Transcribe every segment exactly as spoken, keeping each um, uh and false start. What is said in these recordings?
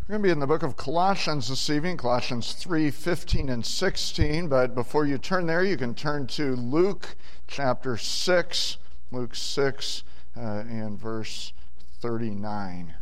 We're going to be in the book of Colossians this evening, Colossians three, fifteen and sixteen. But before you turn there, you can turn to Luke chapter six, Luke six uh, and verse thirty-nine.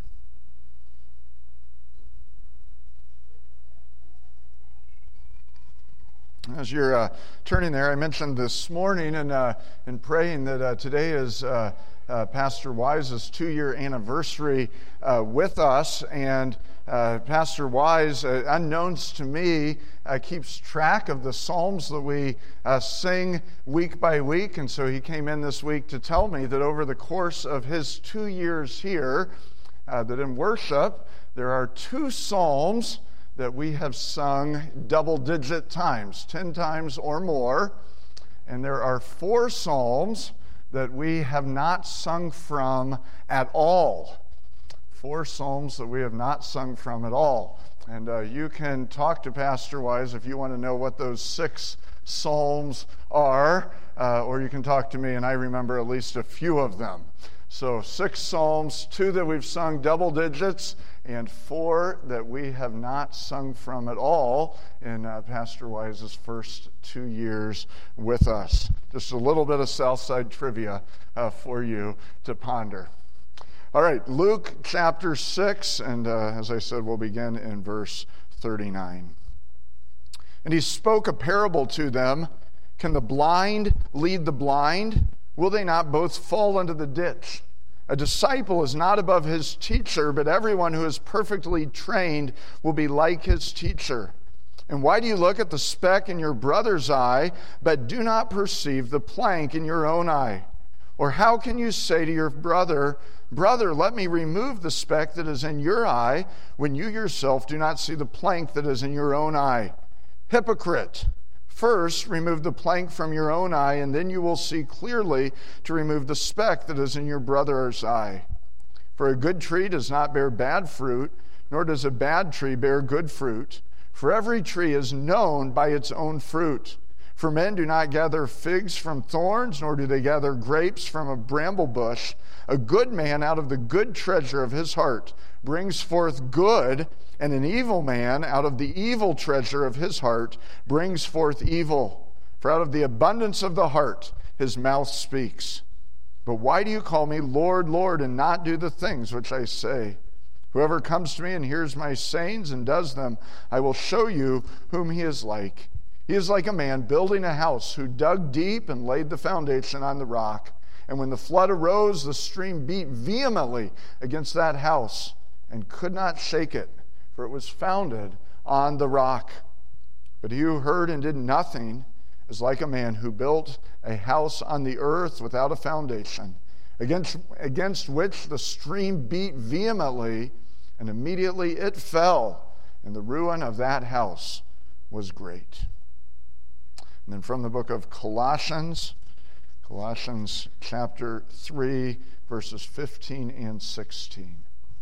As you're uh, turning there, I mentioned this morning and uh, in praying that uh, today is uh, uh, Pastor Wise's two-year anniversary uh, with us, and uh, Pastor Wise, uh, unknowns to me, uh, keeps track of the psalms that we uh, sing week by week, and so he came in this week to tell me that over the course of his two years here, uh, that in worship there are two psalms that we have sung double-digit times, ten times or more. And there are four psalms that we have not sung from at all. Four psalms that we have not sung from at all. And uh, you can talk to Pastor Wise if you want to know what those six psalms are, uh, or you can talk to me, and I remember at least a few of them. So six psalms, two that we've sung double digits, and four that we have not sung from at all in uh, Pastor Wise's first two years with us. Just a little bit of Southside trivia uh, for you to ponder. All right, Luke chapter six, and uh, as I said, we'll begin in verse thirty-nine. And he spoke a parable to them. Can the blind lead the blind? Will they not both fall into the ditch? A disciple is not above his teacher, but everyone who is perfectly trained will be like his teacher. And why do you look at the speck in your brother's eye, but do not perceive the plank in your own eye? Or how can you say to your brother, Brother, let me remove the speck that is in your eye, when you yourself do not see the plank that is in your own eye? Hypocrite! First, remove the plank from your own eye, and then you will see clearly to remove the speck that is in your brother's eye. For a good tree does not bear bad fruit, nor does a bad tree bear good fruit. For every tree is known by its own fruit. For men do not gather figs from thorns, nor do they gather grapes from a bramble bush. A good man out of the good treasure of his heart brings forth good, and an evil man out of the evil treasure of his heart brings forth evil. For out of the abundance of the heart his mouth speaks. But why do you call me Lord, Lord, and not do the things which I say? Whoever comes to me and hears my sayings and does them, I will show you whom he is like. He is like a man building a house who dug deep and laid the foundation on the rock. And when the flood arose, the stream beat vehemently against that house and could not shake it, for it was founded on the rock. But he who heard and did nothing is like a man who built a house on the earth without a foundation, against, against which the stream beat vehemently, and immediately it fell, and the ruin of that house was great. And then from the book of Colossians, Colossians chapter three, verses fifteen and sixteen.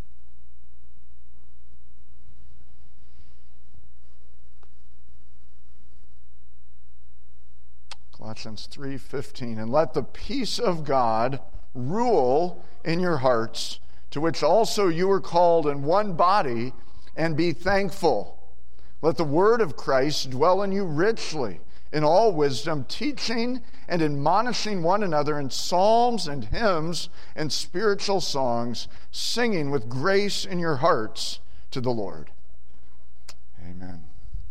Colossians three fifteen, and let the peace of God rule in your hearts, to which also you were called in one body, and be thankful. Let the word of Christ dwell in you richly, in all wisdom, teaching and admonishing one another in psalms and hymns and spiritual songs, singing with grace in your hearts to the Lord. Amen.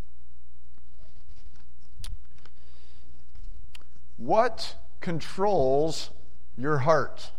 What controls your heart?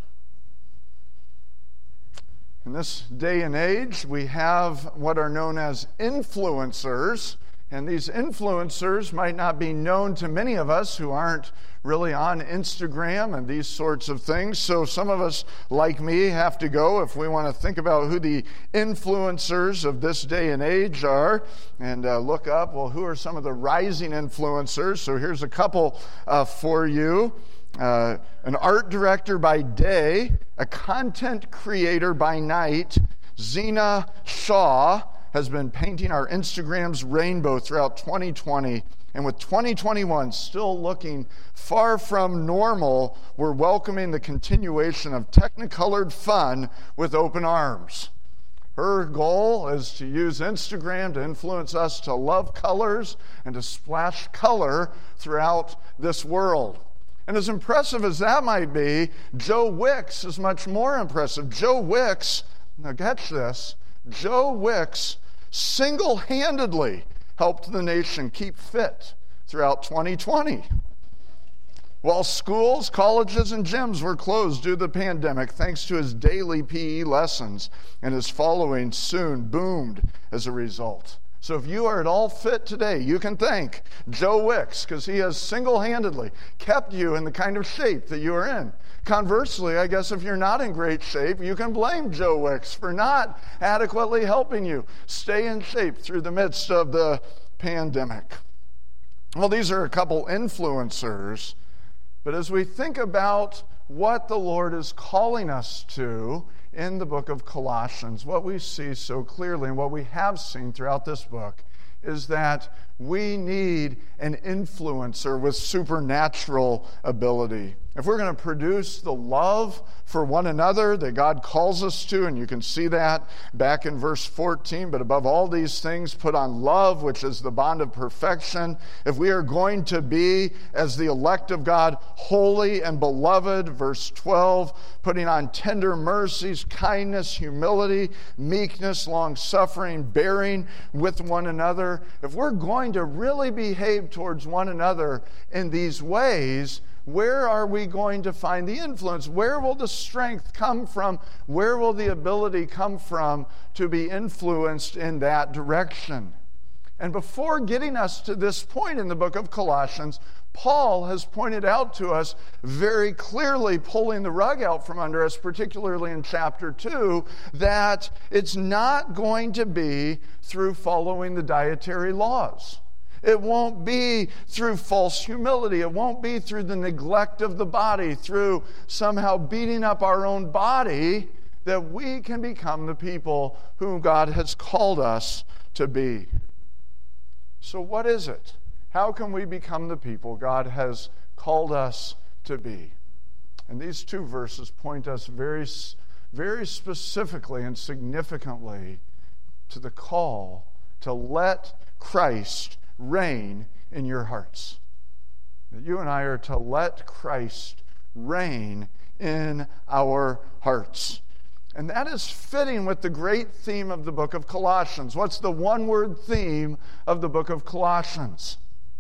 In this day and age, we have what are known as influencers, and these influencers might not be known to many of us who aren't really on Instagram and these sorts of things. So some of us, like me, have to go if we want to think about who the influencers of this day and age are, and uh, look up, well, who are some of the rising influencers? So here's a couple uh, for you. Uh, an art director by day, a content creator by night, Zena Shaw, has been painting our Instagram's rainbow throughout twenty twenty. And with twenty twenty-one still looking far from normal, we're welcoming the continuation of Technicolored fun with open arms. Her goal is to use Instagram to influence us to love colors and to splash color throughout this world. And as impressive as that might be, Joe Wicks is much more impressive. Joe Wicks, now catch this, Joe Wicks single-handedly helped the nation keep fit throughout twenty twenty. While schools, colleges, and gyms were closed due to the pandemic, thanks to his daily P E lessons, and his following soon boomed as a result. So if you are at all fit today, you can thank Joe Wicks, because he has single-handedly kept you in the kind of shape that you are in. Conversely, I guess if you're not in great shape, you can blame Joe Wicks for not adequately helping you stay in shape through the midst of the pandemic. Well, these are a couple influencers. But as we think about what the Lord is calling us to in the book of Colossians, what we see so clearly and what we have seen throughout this book is that we need an influencer with supernatural ability. If we're going to produce the love for one another that God calls us to, and you can see that back in verse fourteen, but above all these things, put on love, which is the bond of perfection. If we are going to be, as the elect of God, holy and beloved, verse twelve, putting on tender mercies, kindness, humility, meekness, long-suffering, bearing with one another. If we're going to really behave towards one another in these ways, where are we going to find the influence? Where will the strength come from? Where will the ability come from to be influenced in that direction? And before getting us to this point in the book of Colossians, Paul has pointed out to us very clearly, pulling the rug out from under us, particularly in chapter two, that it's not going to be through following the dietary laws. It won't be through false humility. It won't be through the neglect of the body, through somehow beating up our own body, that we can become the people whom God has called us to be. So what is it? How can we become the people God has called us to be? And these two verses point us very, very specifically and significantly to the call to let Christ reign in your hearts. That you and I are to let Christ reign in our hearts. And that is fitting with the great theme of the book of Colossians. What's the one-word theme of the book of Colossians?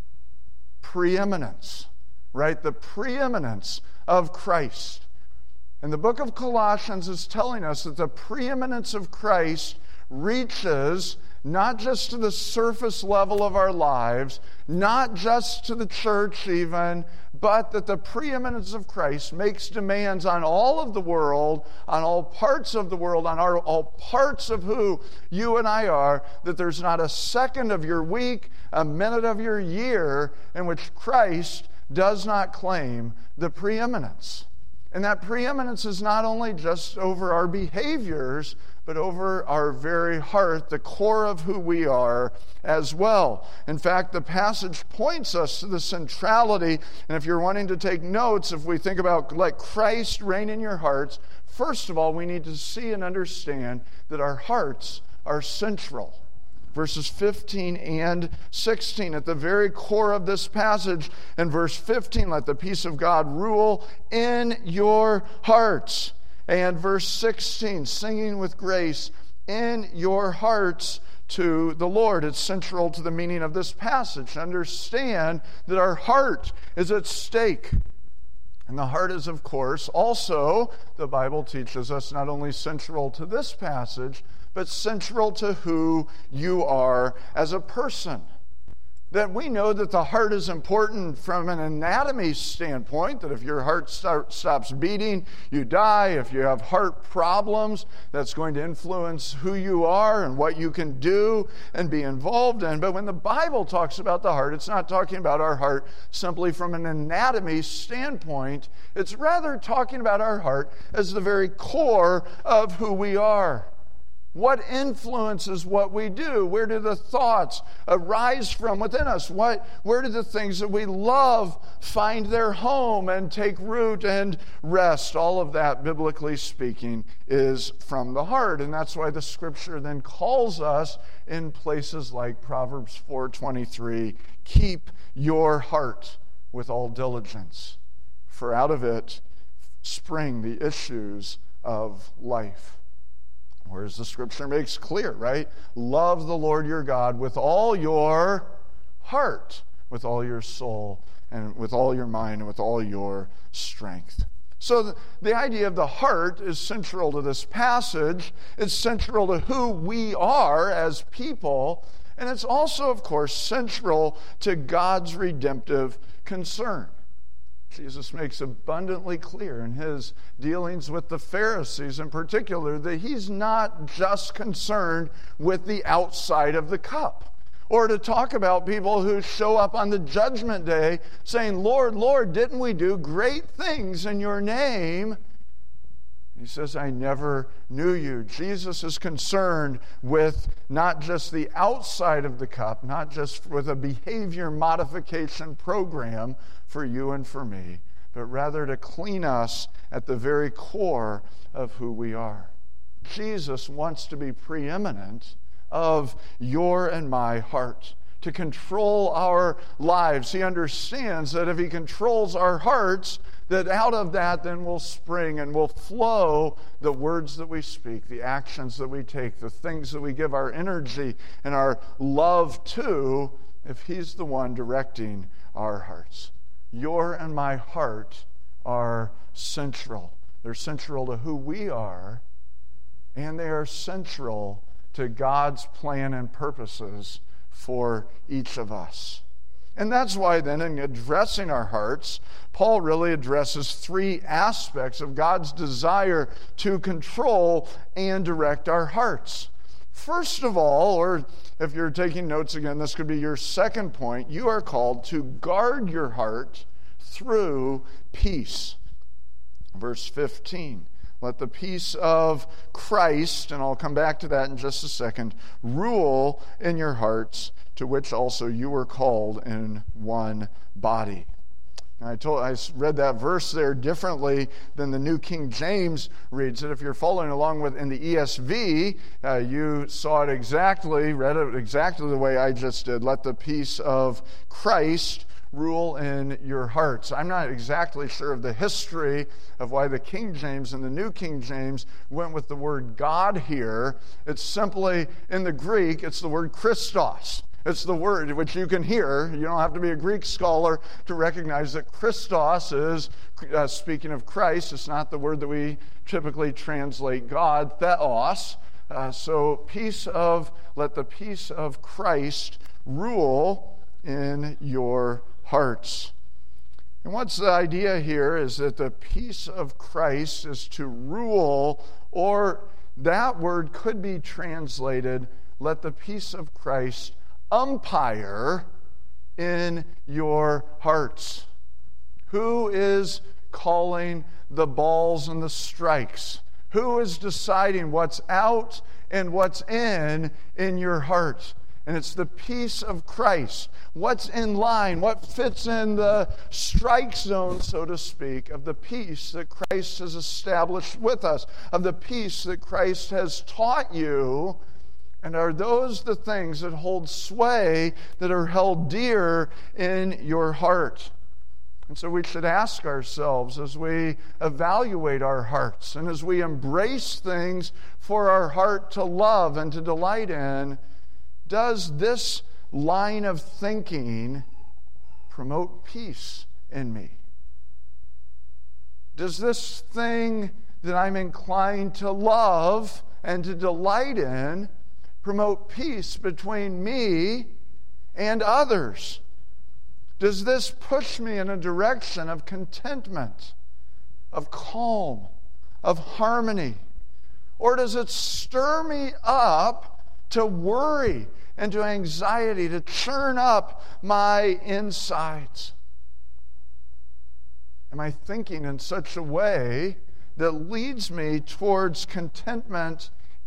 Preeminence, right? The preeminence of Christ. And the book of Colossians is telling us that the preeminence of Christ reaches not just to the surface level of our lives, not just to the church even, but that the preeminence of Christ makes demands on all of the world, on all parts of the world, on our, all parts of who you and I are, that there's not a second of your week, a minute of your year in which Christ does not claim the preeminence. And that preeminence is not only just over our behaviors, but over our very heart, the core of who we are as well. In fact, the passage points us to the centrality, and if you're wanting to take notes, if we think about let Christ reign in your hearts, first of all, we need to see and understand that our hearts are central. Verses fifteen and sixteen, at the very core of this passage, in verse fifteen, let the peace of God rule in your hearts. And verse sixteen, singing with grace in your hearts to the Lord. It's central to the meaning of this passage. Understand that our heart is at stake. And the heart is, of course, also, the Bible teaches us, not only central to this passage, but central to who you are as a person. That we know that the heart is important from an anatomy standpoint, that if your heart start, stops beating, you die. If you have heart problems, that's going to influence who you are and what you can do and be involved in. But when the Bible talks about the heart, it's not talking about our heart simply from an anatomy standpoint. It's rather talking about our heart as the very core of who we are. What influences what we do? Where do the thoughts arise from within us? What, where do the things that we love find their home and take root and rest? All of that, biblically speaking, is from the heart. And that's why the Scripture then calls us in places like Proverbs four twenty-three, keep your heart with all diligence, for out of it spring the issues of life. Whereas the Scripture makes clear, right? Love the Lord your God with all your heart, with all your soul, and with all your mind, and with all your strength. So the, the idea of the heart is central to this passage. It's central to who we are as people. And it's also, of course, central to God's redemptive concern. Jesus makes abundantly clear in his dealings with the Pharisees in particular that he's not just concerned with the outside of the cup. Or to talk about people who show up on the judgment day saying, Lord, Lord, didn't we do great things in your name? He says, I never knew you. Jesus is concerned with not just the outside of the cup, not just with a behavior modification program for you and for me, but rather to clean us at the very core of who we are. Jesus wants to be preeminent of your and my heart, to control our lives. He understands that if he controls our hearts, that out of that then will spring and will flow the words that we speak, the actions that we take, the things that we give our energy and our love to, if he's the one directing our hearts. Your and my heart are central. They're central to who we are, and they are central to God's plan and purposes for each of us. And that's why then in addressing our hearts, Paul really addresses three aspects of God's desire to control and direct our hearts. First of all, or if you're taking notes again, this could be your second point, you are called to guard your heart through peace. Verse fifteen, let the peace of Christ, and I'll come back to that in just a second, rule in your hearts, to which also you were called in one body. I told I read that verse there differently than the New King James reads it. If you're following along with in the E S V, uh, you saw it exactly, read it exactly the way I just did. Let the peace of Christ rule in your hearts. I'm not exactly sure of the history of why the King James and the New King James went with the word God here. It's simply, in the Greek, it's the word Christos. It's the word which you can hear. You don't have to be a Greek scholar to recognize that Christos is, uh, speaking of Christ, it's not the word that we typically translate God, theos. Uh, so peace of, let the peace of Christ rule in your hearts. And what's the idea here is that the peace of Christ is to rule, or that word could be translated, let the peace of Christ umpire in your hearts. Who is calling the balls and the strikes? Who is deciding what's out and what's in in your heart? And it's the peace of Christ. What's in line, what fits in the strike zone, so to speak, of the peace that Christ has established with us, of the peace that Christ has taught you. And are those the things that hold sway, that are held dear in your heart? And so we should ask ourselves as we evaluate our hearts and as we embrace things for our heart to love and to delight in, does this line of thinking promote peace in me? Does this thing that I'm inclined to love and to delight in promote peace between me and others? Does this push me in a direction of contentment, of calm, of harmony? Or does it stir me up to worry and to anxiety, to churn up my insides? Am I thinking in such a way that leads me towards contentment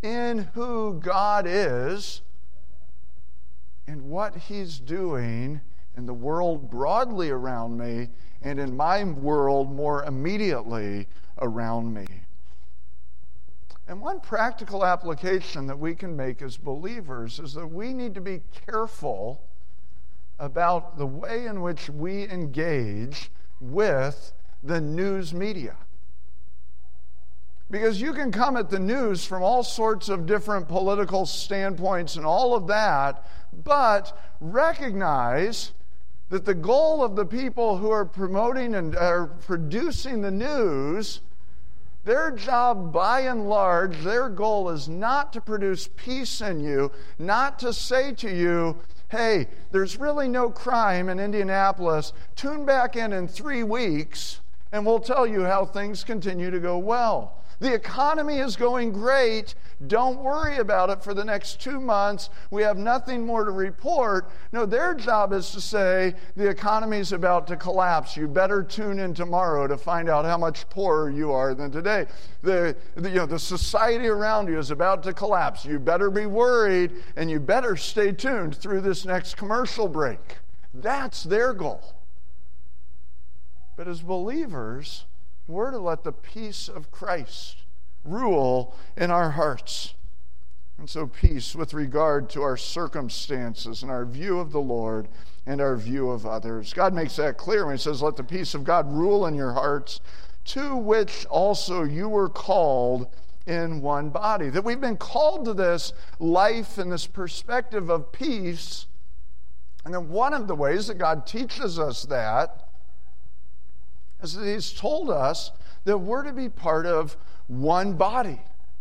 in who God is and what He's doing in the world broadly around me and in my world more immediately around me. And one practical application that we can make as believers is that we need to be careful about the way in which we engage with the news media. Because you can come at the news from all sorts of different political standpoints and all of that, but recognize that the goal of the people who are promoting and are producing the news, their job by and large, their goal is not to produce peace in you, not to say to you, hey, there's really no crime in Indianapolis, tune back in in three weeks and we'll tell you how things continue to go well. The economy is going great. Don't worry about it for the next two months. We have nothing more to report. No, their job is to say the economy is about to collapse. You better tune in tomorrow to find out how much poorer you are than today. The, the, you know, the society around you is about to collapse. You better be worried, and you better stay tuned through this next commercial break. That's their goal. But as believers, we're to let the peace of Christ rule in our hearts. And so peace with regard to our circumstances and our view of the Lord and our view of others. God makes that clear when He says, let the peace of God rule in your hearts, to which also you were called in one body. That we've been called to this life and this perspective of peace. And then one of the ways that God teaches us that is that He's told us that we're to be part of one body.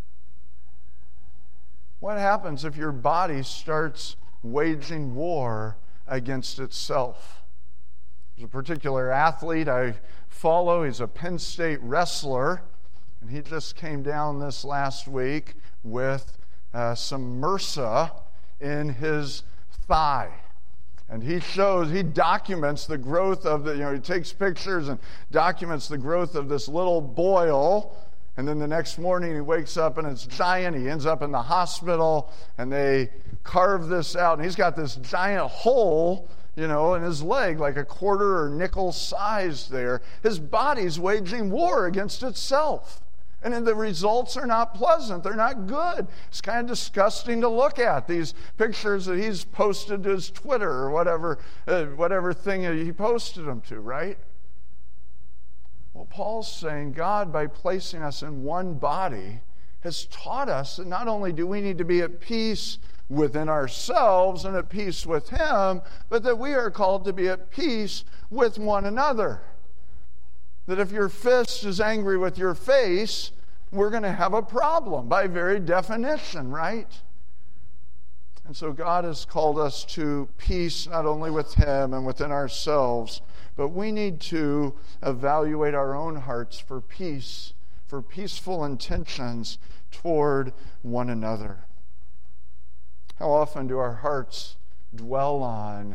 What happens if your body starts waging war against itself? There's a particular athlete I follow. He's a Penn State wrestler, and he just came down this last week with uh, some MRSA in his thigh. And he shows, he documents the growth of the, you know, he takes pictures and documents the growth of this little boil. And then the next morning he wakes up and it's giant. He ends up in the hospital and they carve this out. And he's got this giant hole, you know, in his leg, like a quarter or nickel size there. His body's waging war against itself. And the results are not pleasant. They're not good. It's kind of disgusting to look at, these pictures that he's posted to his Twitter or whatever, uh, whatever thing he posted them to, right? Well, Paul's saying God, by placing us in one body, has taught us that not only do we need to be at peace within ourselves and at peace with Him, but that we are called to be at peace with one another. That if your fist is angry with your face, we're going to have a problem by very definition, right? And so God has called us to peace not only with Him and within ourselves, but we need to evaluate our own hearts for peace, for peaceful intentions toward one another. How often do our hearts dwell on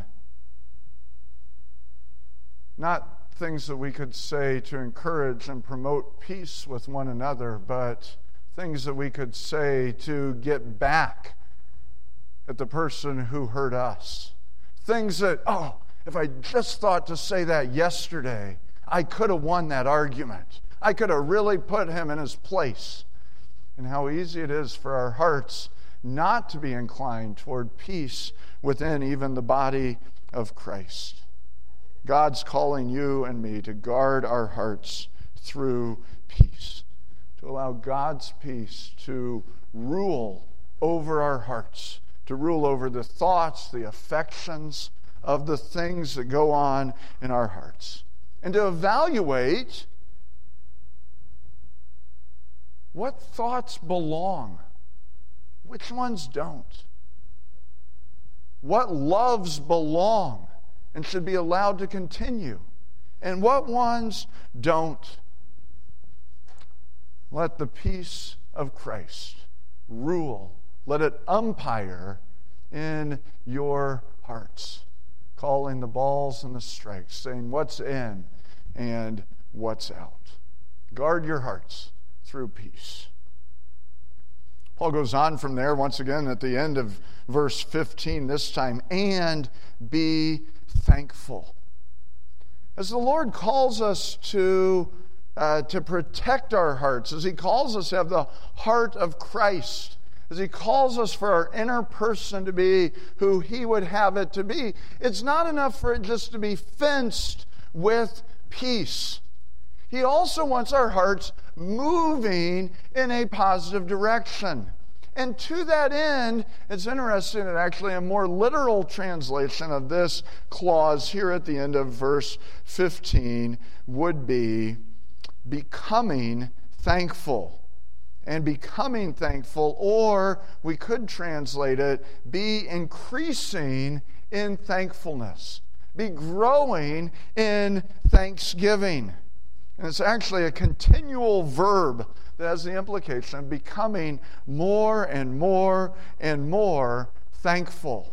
not things that we could say to encourage and promote peace with one another, but things that we could say to get back at the person who hurt us. Things that, oh, if I just thought to say that yesterday, I could have won that argument. I could have really put him in his place. And how easy it is for our hearts not to be inclined toward peace within even the body of Christ. God's calling you and me to guard our hearts through peace, to allow God's peace to rule over our hearts, to rule over the thoughts, the affections of the things that go on in our hearts, and to evaluate what thoughts belong, which ones don't, what loves belong and should be allowed to continue, and what ones don't. Let the peace of Christ rule. Let it umpire in your hearts, calling the balls and the strikes, saying what's in and what's out. Guard your hearts through peace. Paul goes on from there, once again at the end of verse fifteen this time, and be thankful. As the Lord calls us to, uh, to protect our hearts, as He calls us to have the heart of Christ, as He calls us for our inner person to be who He would have it to be, it's not enough for it just to be fenced with peace. He also wants our hearts moving in a positive direction. And to that end, it's interesting that actually a more literal translation of this clause here at the end of verse fifteen would be becoming thankful. And becoming thankful, or we could translate it, be increasing in thankfulness. Be growing in thanksgiving. And it's actually a continual verb that has the implication of becoming more and more and more thankful.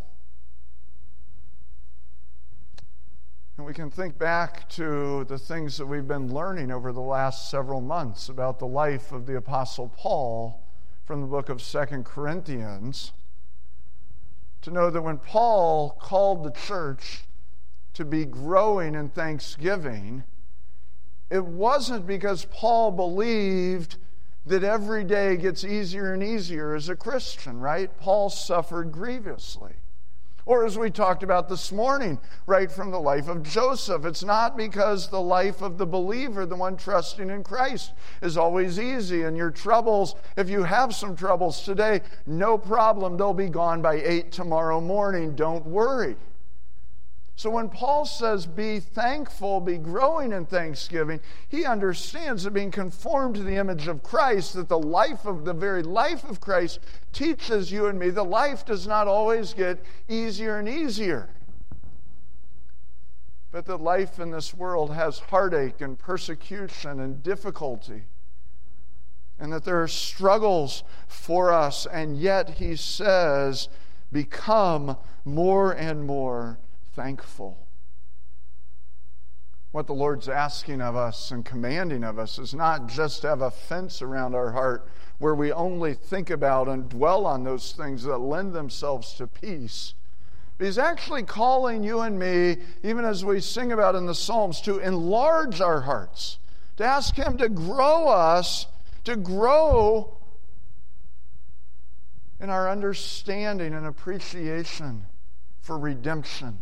And we can think back to the things that we've been learning over the last several months about the life of the Apostle Paul from the book of Second Corinthians, to know that when Paul called the church to be growing in thanksgiving, it wasn't because Paul believed that every day gets easier and easier as a Christian, right? Paul suffered grievously. Or as we talked about this morning, right from the life of Joseph, it's not because the life of the believer, the one trusting in Christ, is always easy. And your troubles, if you have some troubles today, no problem, they'll be gone by eight tomorrow morning. Don't worry. So when Paul says, be thankful, be growing in thanksgiving, he understands that being conformed to the image of Christ, that the life of the very life of Christ teaches you and me that life does not always get easier and easier. But that life in this world has heartache and persecution and difficulty. And that there are struggles for us, and yet he says, become more and more thankful. What the Lord's asking of us and commanding of us is not just to have a fence around our heart where we only think about and dwell on those things that lend themselves to peace. But He's actually calling you and me, even as we sing about in the Psalms, to enlarge our hearts, to ask Him to grow us, to grow in our understanding and appreciation for redemption.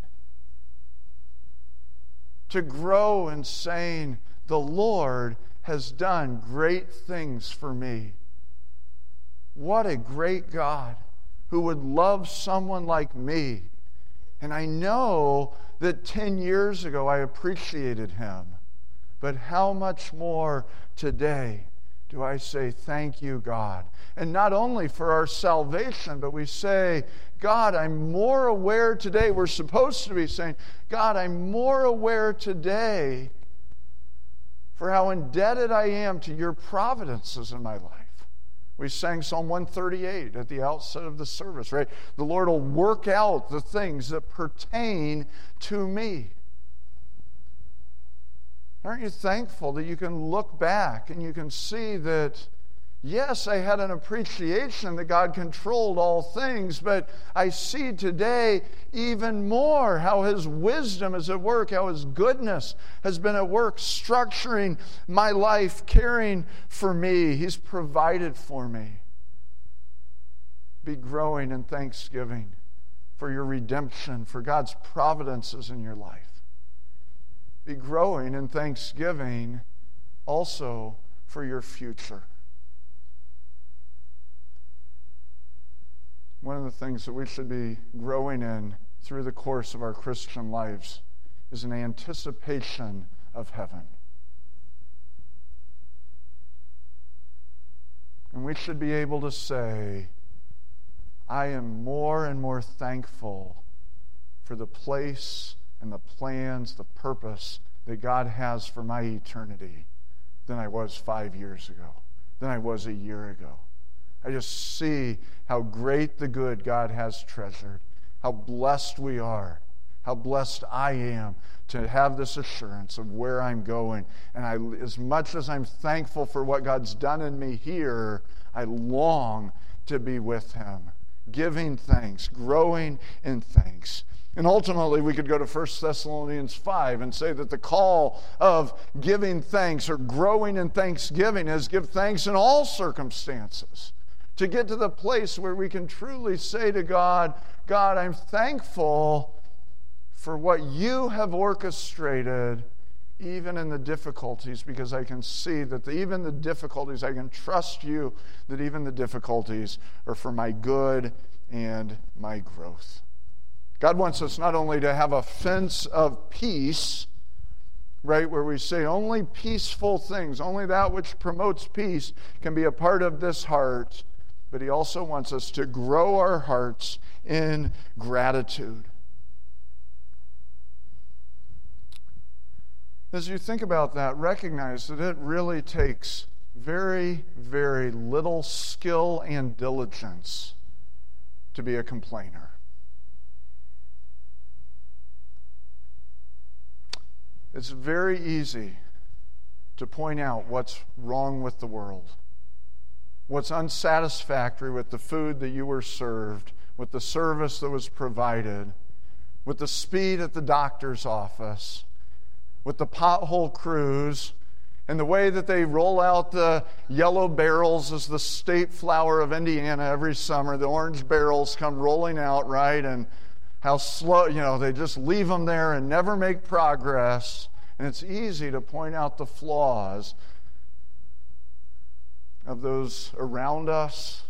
To grow in saying, the Lord has done great things for me. What a great God who would love someone like me. And I know that ten years ago I appreciated Him. But how much more today do I say, thank you, God. And not only for our salvation, but we say, God, I'm more aware today. We're supposed to be saying, God, I'm more aware today for how indebted I am to your providences in my life. We sang Psalm one thirty-eight at the outset of the service, right? The Lord will work out the things that pertain to me. Aren't you thankful that you can look back and you can see that, yes, I had an appreciation that God controlled all things, but I see today even more how His wisdom is at work, how His goodness has been at work, structuring my life, caring for me. He's provided for me. Be growing in thanksgiving for your redemption, for God's providences in your life. Be growing in thanksgiving also for your future. One of the things that we should be growing in through the course of our Christian lives is an anticipation of heaven. And we should be able to say, I am more and more thankful for the place and the plans, the purpose that God has for my eternity than I was five years ago, than I was a year ago. I just see how great the good God has treasured, how blessed we are, how blessed I am to have this assurance of where I'm going. And I, as much as I'm thankful for what God's done in me here, I long to be with him, giving thanks, growing in thanks. And ultimately, we could go to First Thessalonians five and say that the call of giving thanks or growing in thanksgiving is give thanks in all circumstances. To get to the place where we can truly say to God, God, I'm thankful for what you have orchestrated, even in the difficulties, because I can see that the, even the difficulties, I can trust you that even the difficulties are for my good and my growth. God wants us not only to have a fence of peace, right, where we say only peaceful things, only that which promotes peace can be a part of this heart, but he also wants us to grow our hearts in gratitude. As you think about that, recognize that it really takes very, very little skill and diligence to be a complainer. It's very easy to point out what's wrong with the world, what's unsatisfactory with the food that you were served, with the service that was provided, with the speed at the doctor's office, with the pothole crews, and the way that they roll out the yellow barrels as the state flower of Indiana every summer. The orange barrels come rolling out, right? And how slow, you know, they just leave them there and never make progress. And it's easy to point out the flaws of those around us.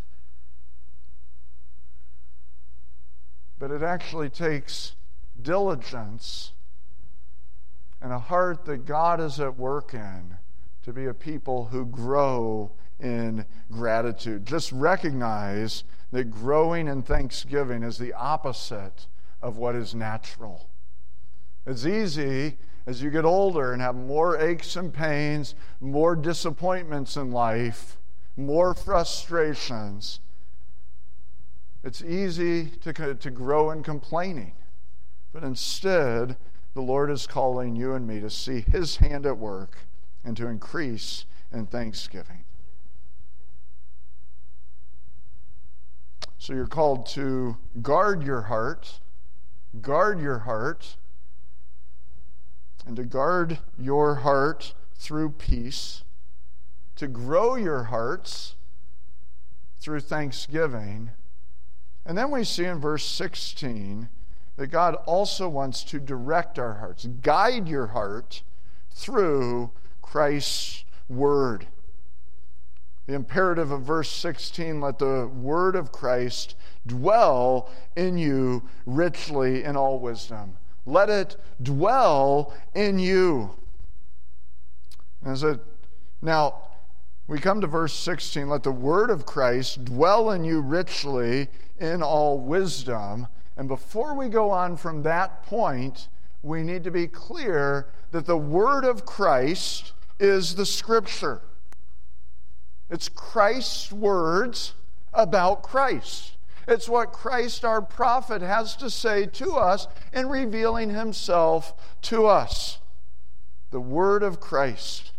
But it actually takes diligence and a heart that God is at work in to be a people who grow in gratitude. Just recognize that growing in thanksgiving is the opposite of what is natural. It's easy as you get older and have more aches and pains, more disappointments in life, more frustrations. It's easy to, to grow in complaining. But instead, the Lord is calling you and me to see his hand at work and to increase in thanksgiving. So you're called to guard your heart, guard your heart, and to guard your heart through peace, to grow your hearts through thanksgiving. And then we see in verse sixteen that God also wants to direct our hearts, guide your heart through Christ's word. The imperative of verse sixteen, let the word of Christ dwell in you richly in all wisdom. Let it dwell in you. As it, now, we come to verse sixteen, let the word of Christ dwell in you richly in all wisdom. And before we go on from that point, we need to be clear that the word of Christ is the Scripture. It's Christ's words about Christ. It's what Christ, our prophet, has to say to us in revealing himself to us. The word of Christ.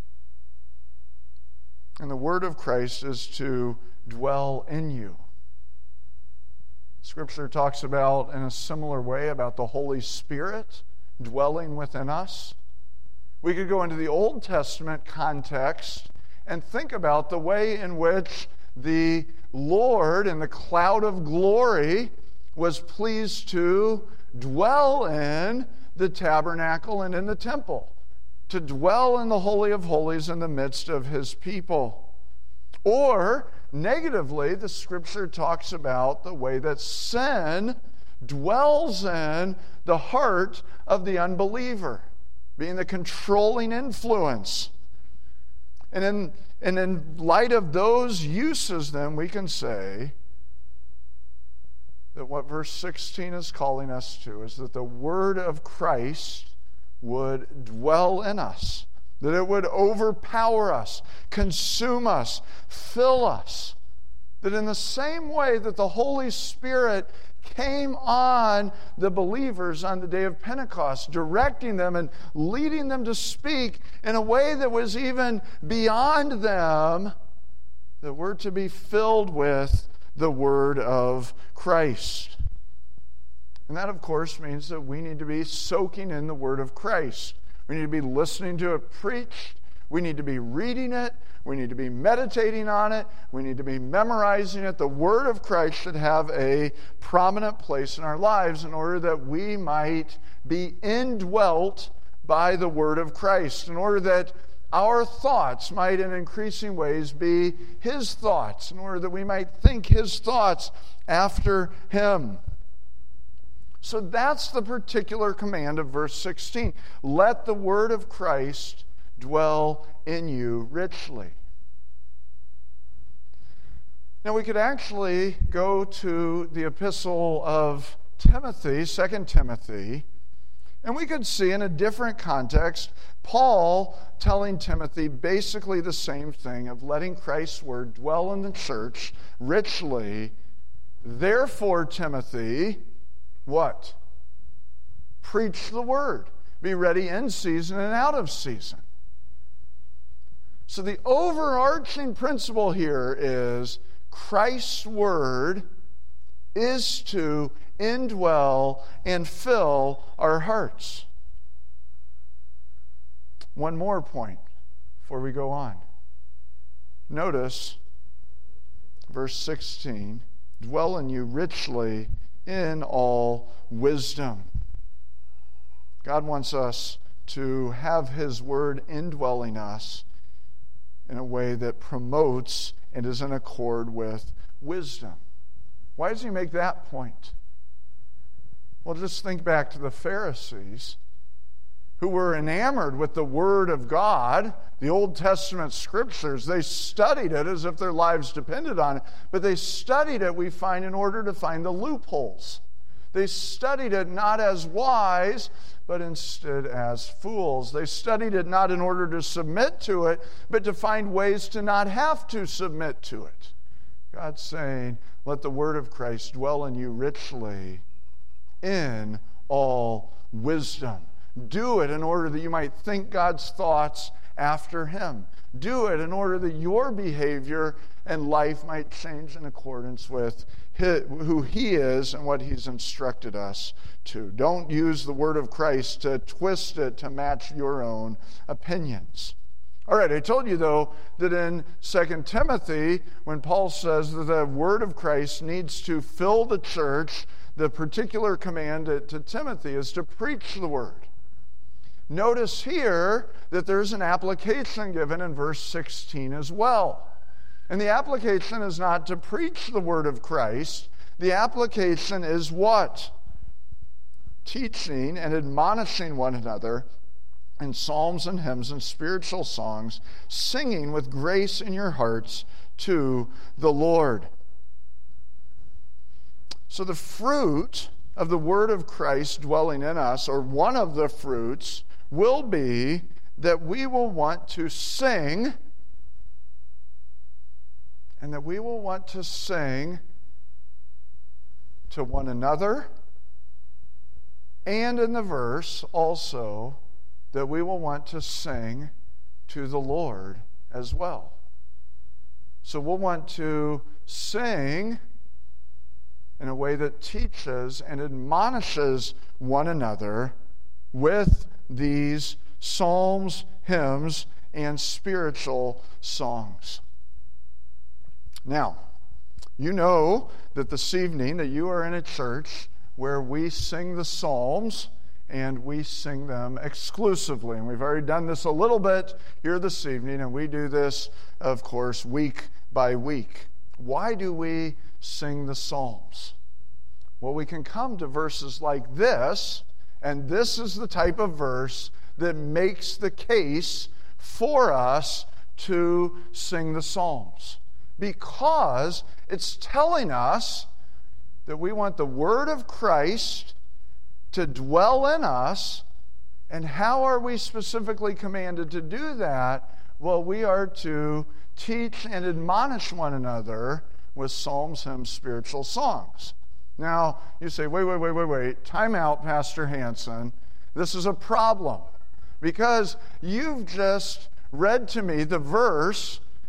And the word of Christ is to dwell in you. Scripture talks about, in a similar way, about the Holy Spirit dwelling within us. We could go into the Old Testament context and think about the way in which the Lord in the cloud of glory was pleased to dwell in the tabernacle and in the temple, to dwell in the Holy of Holies in the midst of his people. Or, negatively, the Scripture talks about the way that sin dwells in the heart of the unbeliever, being the controlling influence. And in, and in light of those uses, then, we can say that what verse sixteen is calling us to is that the word of Christ would dwell in us, that it would overpower us, consume us, fill us. That in the same way that the Holy Spirit came on the believers on the day of Pentecost, directing them and leading them to speak in a way that was even beyond them, that we're to be filled with the Word of Christ. And that, of course, means that we need to be soaking in the Word of Christ. We need to be listening to it preached. We need to be reading it. We need to be meditating on it. We need to be memorizing it. The Word of Christ should have a prominent place in our lives in order that we might be indwelt by the Word of Christ, in order that our thoughts might in increasing ways be His thoughts, in order that we might think His thoughts after Him. So that's the particular command of verse sixteen. Let the word of Christ dwell in you richly. Now we could actually go to the epistle of Timothy, Second Timothy, and we could see in a different context Paul telling Timothy basically the same thing of letting Christ's word dwell in the church richly. Therefore, Timothy, what? Preach the word. Be ready in season and out of season. So the overarching principle here is Christ's word is to indwell and fill our hearts. One more point before we go on. Notice verse sixteen, dwell in you richly in all wisdom. God wants us to have His word indwelling us in a way that promotes and is in accord with wisdom. Why does He make that point? Well, just think back to the Pharisees who were enamored with the Word of God, the Old Testament Scriptures. They studied it as if their lives depended on it, but they studied it, we find, in order to find the loopholes. They studied it not as wise, but instead as fools. They studied it not in order to submit to it, but to find ways to not have to submit to it. God's saying, let the word of Christ dwell in you richly in all wisdom. Do it in order that you might think God's thoughts after Him. Do it in order that your behavior and life might change in accordance with his, who He is and what He's instructed us to. Don't use the word of Christ to twist it to match your own opinions. All right, I told you, though, that in Second Timothy, when Paul says that the word of Christ needs to fill the church, the particular command to, to Timothy is to preach the word. Notice here that there's an application given in verse sixteen as well. And the application is not to preach the word of Christ. The application is what? Teaching and admonishing one another in psalms and hymns and spiritual songs, singing with grace in your hearts to the Lord. So the fruit of the word of Christ dwelling in us, or one of the fruits, will be that we will want to sing, and that we will want to sing to one another, and in the verse also that we will want to sing to the Lord as well. So we'll want to sing in a way that teaches and admonishes one another with these psalms, hymns, and spiritual songs. Now, you know that this evening that you are in a church where we sing the psalms, and we sing them exclusively. And we've already done this a little bit here this evening, and we do this, of course, week by week. Why do we sing the psalms? Well, we can come to verses like this, and this is the type of verse that makes the case for us to sing the psalms, because it's telling us that we want the word of Christ to dwell in us. And how are we specifically commanded to do that? Well, we are to teach and admonish one another with psalms, hymns, spiritual songs. Now, you say, wait, wait, wait, wait, wait. Time out, Pastor Hansen. This is a problem, because you've just read to me the verse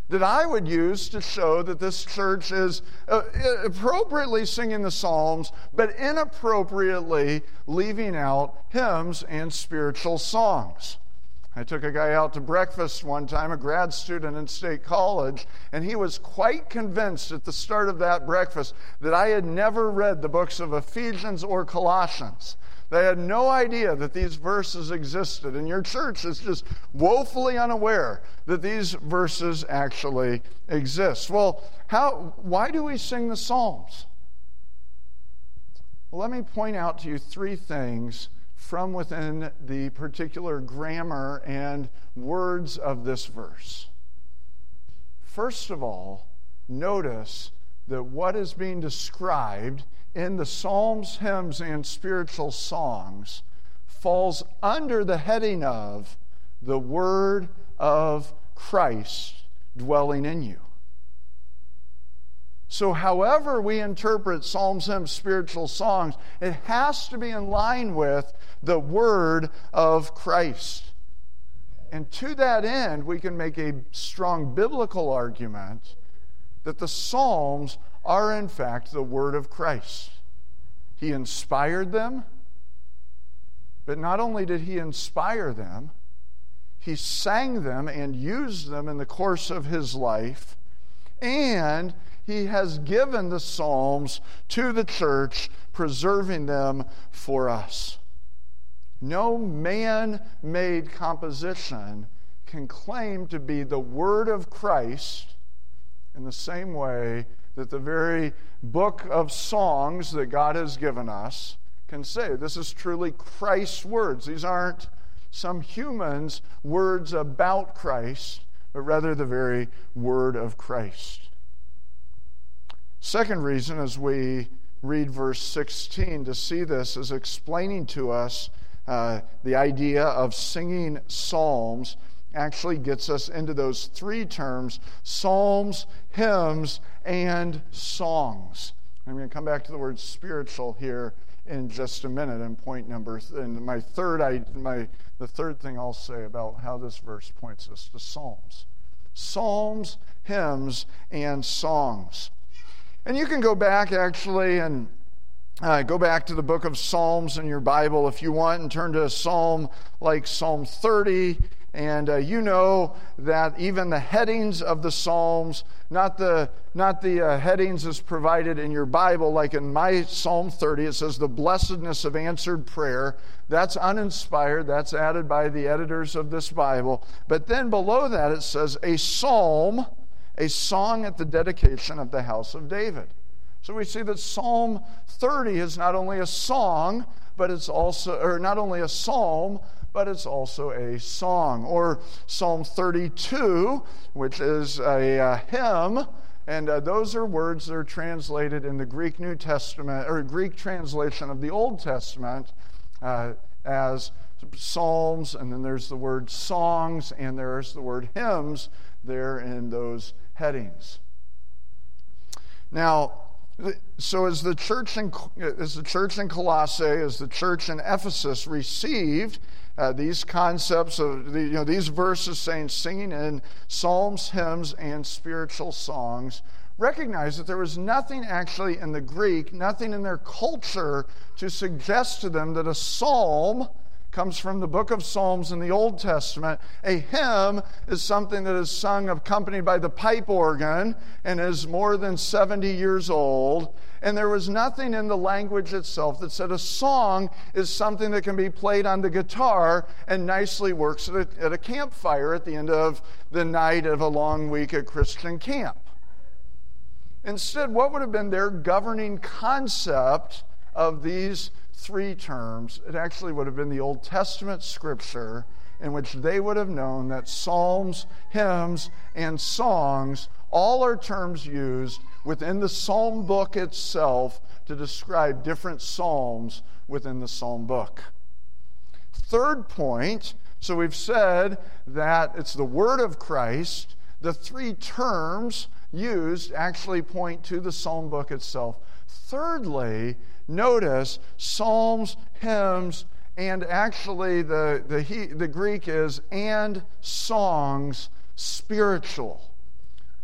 that I would use to show that this church is uh, appropriately singing the Psalms, but inappropriately leaving out hymns and spiritual songs. I took a guy out to breakfast one time, a grad student in State College, and he was quite convinced at the start of that breakfast that I had never read the books of Ephesians or Colossians. They had no idea that these verses existed, and your church is just woefully unaware that these verses actually exist. Well, how? Why do we sing the Psalms? Well, let me point out to you three things from within the particular grammar and words of this verse. First of all, notice that what is being described in the Psalms, hymns, and spiritual songs falls under the heading of the Word of Christ dwelling in you. So however we interpret Psalms, hymns, spiritual songs, it has to be in line with the Word of Christ. And to that end, we can make a strong biblical argument that the Psalms are in fact the Word of Christ. He inspired them, but not only did he inspire them, he sang them and used them in the course of his life, and he has given the Psalms to the church, preserving them for us. No man-made composition can claim to be the Word of Christ in the same way that the very book of songs that God has given us can say, this is truly Christ's words. These aren't some human's words about Christ, but rather the very Word of Christ. Second reason, as we read verse sixteen, to see this is explaining to us uh, the idea of singing psalms actually gets us into those three terms: psalms, hymns, and songs. I'm going to come back to the word spiritual here in just a minute. And point number, th- and my third, I, my the third thing I'll say about how this verse points us to psalms, psalms, hymns, and songs. And you can go back actually and uh, go back to the book of Psalms in your Bible if you want, and turn to a psalm like Psalm thirty. And uh, you know that even the headings of the Psalms, not the not the uh, headings as provided in your Bible, like in my Psalm thirty, it says the blessedness of answered prayer. That's uninspired. That's added by the editors of this Bible. But then below that it says a psalm, a song at the dedication of the house of David. So we see that Psalm thirty is not only a song, but it's also, or not only a psalm, but it's also a song. Or Psalm thirty-two, which is a uh, hymn, and uh, those are words that are translated in the Greek New Testament, or Greek translation of the Old Testament, uh, as psalms, and then there's the word songs, and there's the word hymns there in those headings. Now, so as the church in as the church in Colossae, as the church in Ephesus received uh, these concepts of the, you know these verses saying singing in psalms, hymns, and spiritual songs, recognize that there was nothing actually in the Greek, nothing in their culture to suggest to them that a psalm comes from the book of Psalms in the Old Testament. A hymn is something that is sung accompanied by the pipe organ and is more than seventy years old. And there was nothing in the language itself that said a song is something that can be played on the guitar and nicely works at a, at a campfire at the end of the night of a long week at Christian camp. Instead, what would have been their governing concept of these three terms? It actually would have been the Old Testament scripture, in which they would have known that psalms, hymns, and songs all are terms used within the psalm book itself to describe different psalms within the psalm book. Third point, so we've said that it's the word of Christ. The three terms used actually point to the psalm book itself. Thirdly, notice psalms, hymns, and actually the, the, the Greek is and songs spiritual.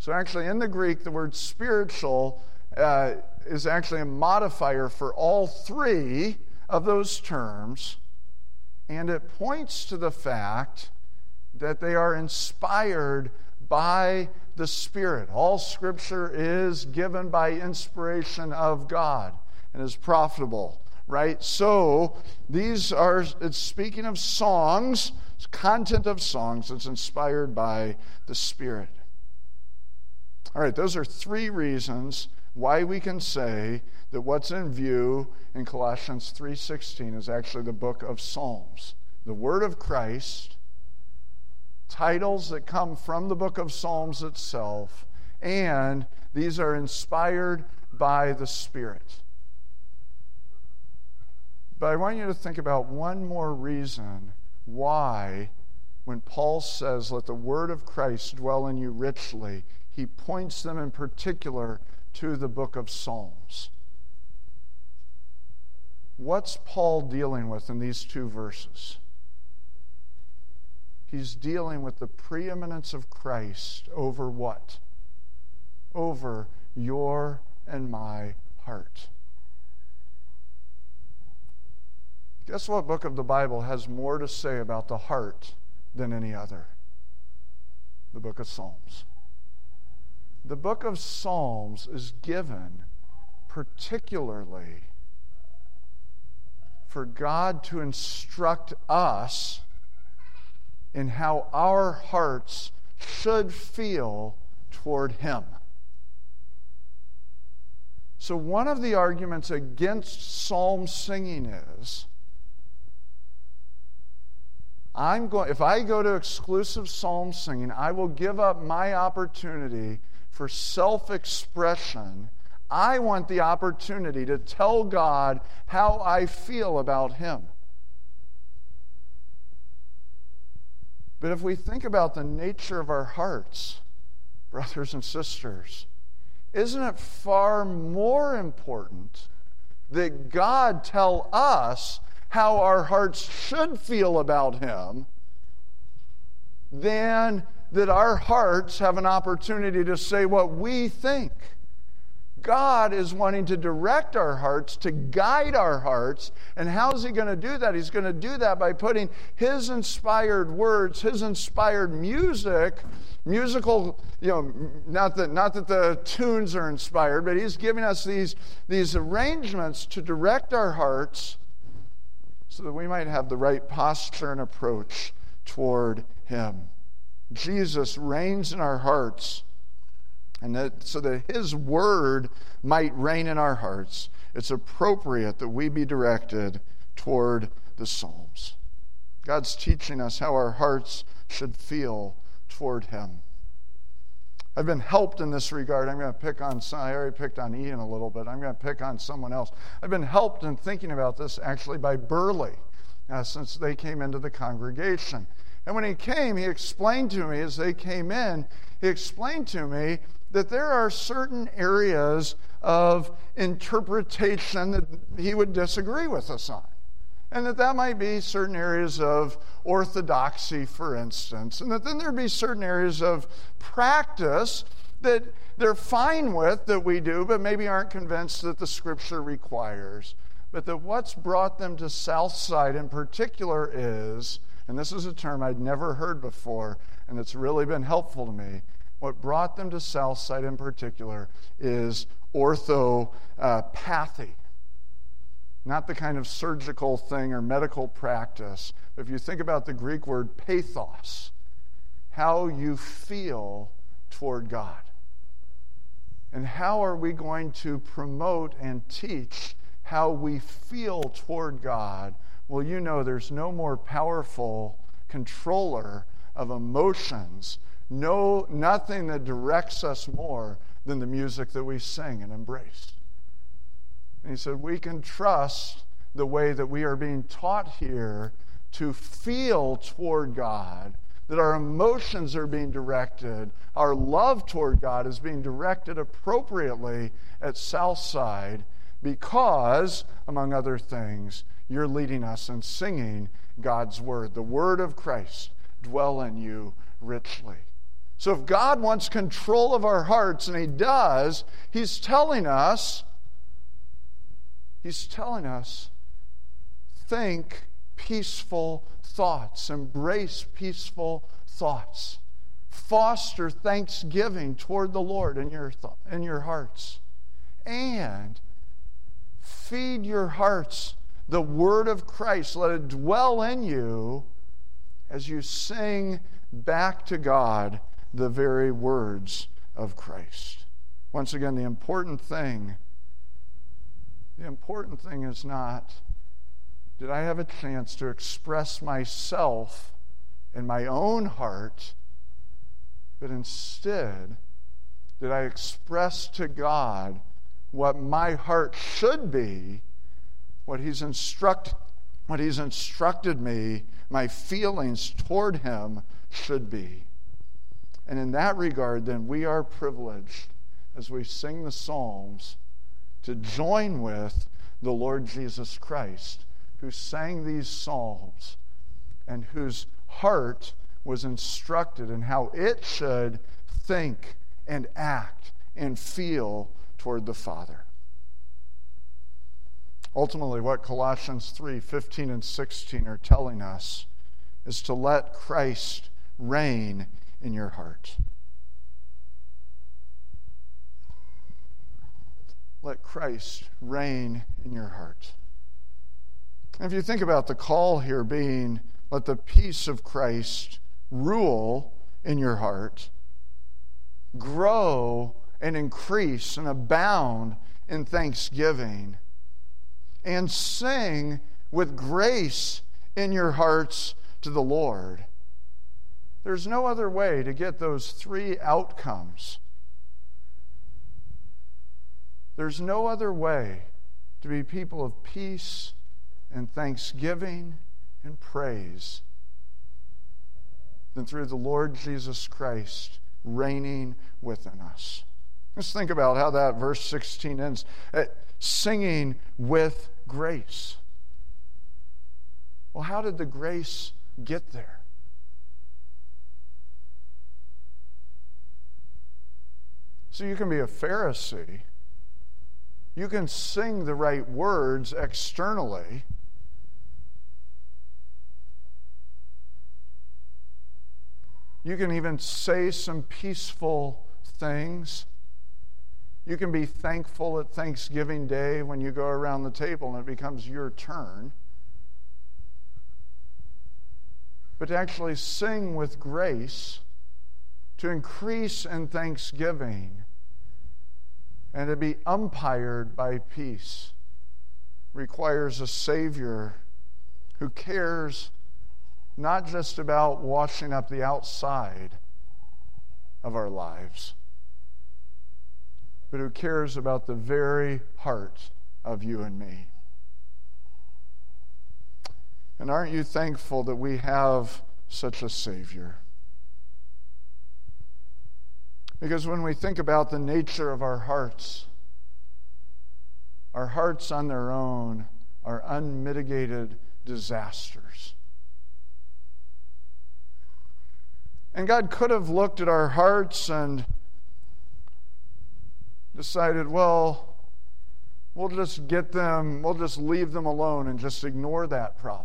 So actually in the Greek, the word spiritual uh, is actually a modifier for all three of those terms, and it points to the fact that they are inspired by the Spirit. All Scripture is given by inspiration of God and is profitable, right? So these are, it's speaking of songs, content of songs that's inspired by the Spirit. All right, those are three reasons why we can say that what's in view in Colossians three sixteen is actually the book of Psalms. The Word of Christ, titles that come from the book of Psalms itself, and these are inspired by the Spirit. But I want you to think about one more reason why, when Paul says, let the word of Christ dwell in you richly, he points them in particular to the book of Psalms. What's Paul dealing with in these two verses? He's dealing with the preeminence of Christ over what? Over your and my heart. Guess what book of the Bible has more to say about the heart than any other? The book of Psalms. The book of Psalms is given particularly for God to instruct us in how our hearts should feel toward Him. So one of the arguments against psalm singing is, I'm going, if I go to exclusive psalm singing, I will give up my opportunity for self-expression. I want the opportunity to tell God how I feel about Him. But if we think about the nature of our hearts, brothers and sisters, isn't it far more important that God tell us how our hearts should feel about Him than that our hearts have an opportunity to say what we think? God is wanting to direct our hearts, to guide our hearts. And how is He going to do that? He's going to do that by putting His inspired words, His inspired music, musical, you know, not that, not that the tunes are inspired, but He's giving us these, these arrangements to direct our hearts so that we might have the right posture and approach toward Him. Jesus reigns in our hearts, and that so that His word might reign in our hearts, it's appropriate that we be directed toward the Psalms. God's teaching us how our hearts should feel toward Him. I've been helped in this regard. I'm going to pick on, I already picked on Ian a little bit. I'm going to pick on someone else. I've been helped in thinking about this actually by Burley, uh, since they came into the congregation. And when he came, he explained to me, as they came in, he explained to me that there are certain areas of interpretation that he would disagree with us on. And that that might be certain areas of orthodoxy, for instance. And that then there'd be certain areas of practice that they're fine with, that we do, but maybe aren't convinced that the Scripture requires. But that what's brought them to Southside in particular is, and this is a term I'd never heard before, and it's really been helpful to me, what brought them to Southside in particular is orthopathy. Not the kind of surgical thing or medical practice. But if you think about the Greek word pathos, how you feel toward God. And how are we going to promote and teach how we feel toward God? Well, you know there's no more powerful controller of emotions, no, nothing that directs us more than the music that we sing and embrace. And he said, we can trust the way that we are being taught here to feel toward God, that our emotions are being directed, our love toward God is being directed appropriately at Southside because, among other things, you're leading us in singing God's Word. The Word of Christ dwell in you richly. So if God wants control of our hearts, and He does, He's telling us, He's telling us, think peaceful thoughts, embrace peaceful thoughts, foster thanksgiving toward the Lord in your th- in your hearts, and feed your hearts the word of Christ. Let it dwell in you as you sing back to God the very words of Christ. Once again, the important thing, the important thing is not, did I have a chance to express myself in my own heart, but instead, did I express to God what my heart should be, what He's instruct, what He's instructed me, my feelings toward Him should be. And in that regard, then, we are privileged, as we sing the Psalms, to join with the Lord Jesus Christ, who sang these psalms and whose heart was instructed in how it should think and act and feel toward the Father. Ultimately, what Colossians three fifteen and sixteen are telling us is to let Christ reign in your heart. Let Christ reign in your heart. And if you think about the call here being, let the peace of Christ rule in your heart, grow and increase and abound in thanksgiving, and sing with grace in your hearts to the Lord. There's no other way to get those three outcomes. There's no other way to be people of peace and thanksgiving and praise than through the Lord Jesus Christ reigning within us. Let's think about how that verse sixteen ends. Singing with grace. Well, how did the grace get there? So you can be a Pharisee. You can sing the right words externally. You can even say some peaceful things. You can be thankful at Thanksgiving Day when you go around the table and it becomes your turn. But to actually sing with grace, to increase in thanksgiving, and to be umpired by peace, requires a Savior who cares not just about washing up the outside of our lives, but who cares about the very heart of you and me. And aren't you thankful that we have such a Savior? Because when we think about the nature of our hearts, our hearts on their own are unmitigated disasters. And God could have looked at our hearts and decided, well, we'll just get them, we'll just leave them alone and just ignore that problem.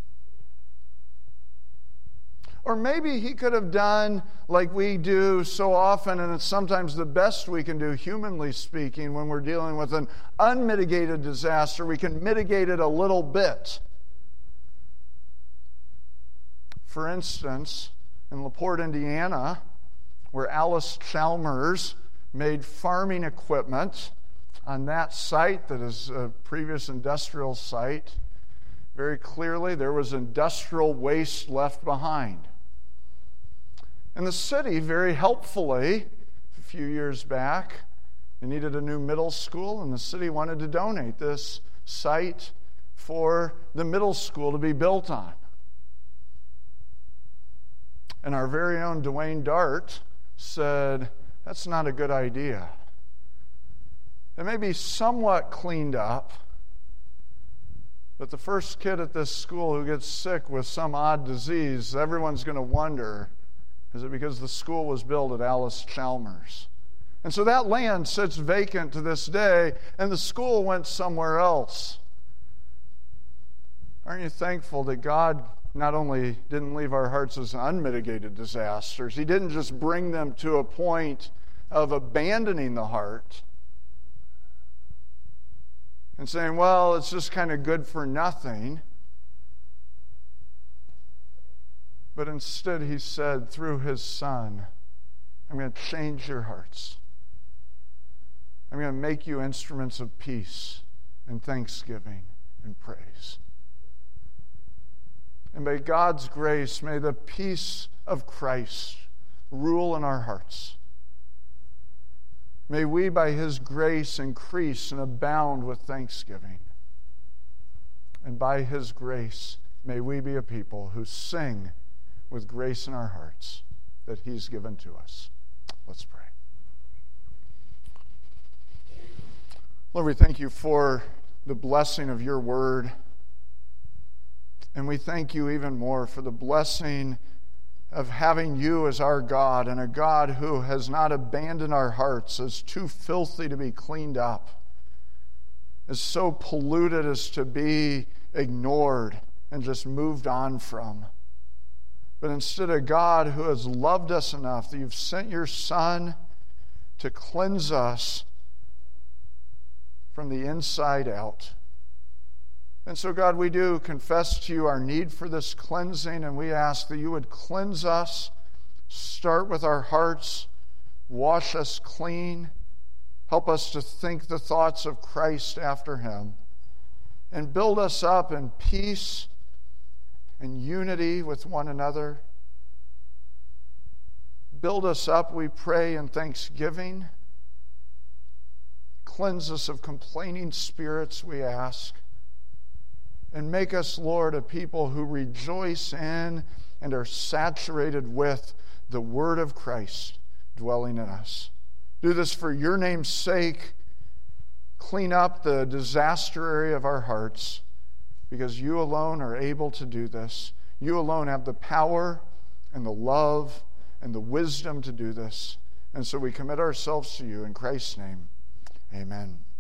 Or maybe He could have done like we do so often, and it's sometimes the best we can do, humanly speaking, when we're dealing with an unmitigated disaster. We can mitigate it a little bit. For instance, in LaPorte, Indiana, where Alice Chalmers made farming equipment on that site that is a previous industrial site, very clearly there was industrial waste left behind. And the city, very helpfully, a few years back, they needed a new middle school, and the city wanted to donate this site for the middle school to be built on. And our very own Dwayne Dart said, that's not a good idea. It may be somewhat cleaned up, but the first kid at this school who gets sick with some odd disease, everyone's going to wonder, Is it because the school was built at Alice Chalmers? And so that land sits vacant to this day, and the school went somewhere else. Aren't you thankful that God not only didn't leave our hearts as unmitigated disasters, He didn't just bring them to a point of abandoning the heart and saying, well, it's just kind of good for nothing. But instead He said, through His Son, I'm going to change your hearts. I'm going to make you instruments of peace and thanksgiving and praise. And by God's grace, may the peace of Christ rule in our hearts. May we, by His grace, increase and abound with thanksgiving. And by His grace, may we be a people who sing with grace in our hearts that He's given to us. Let's pray. Lord, we thank You for the blessing of Your word. And we thank You even more for the blessing of having You as our God, and a God who has not abandoned our hearts as too filthy to be cleaned up, as so polluted as to be ignored and just moved on from. But instead, a God who has loved us enough that You've sent Your Son to cleanse us from the inside out. And so, God, we do confess to You our need for this cleansing, and we ask that You would cleanse us, start with our hearts, wash us clean, help us to think the thoughts of Christ after Him, and build us up in peace and unity with one another. Build us up, we pray, in thanksgiving. Cleanse us of complaining spirits, we ask. And make us, Lord, a people who rejoice in and are saturated with the Word of Christ dwelling in us. Do this for Your name's sake. Clean up the disaster area of our hearts, because You alone are able to do this. You alone have the power and the love and the wisdom to do this. And so we commit ourselves to You in Christ's name. Amen.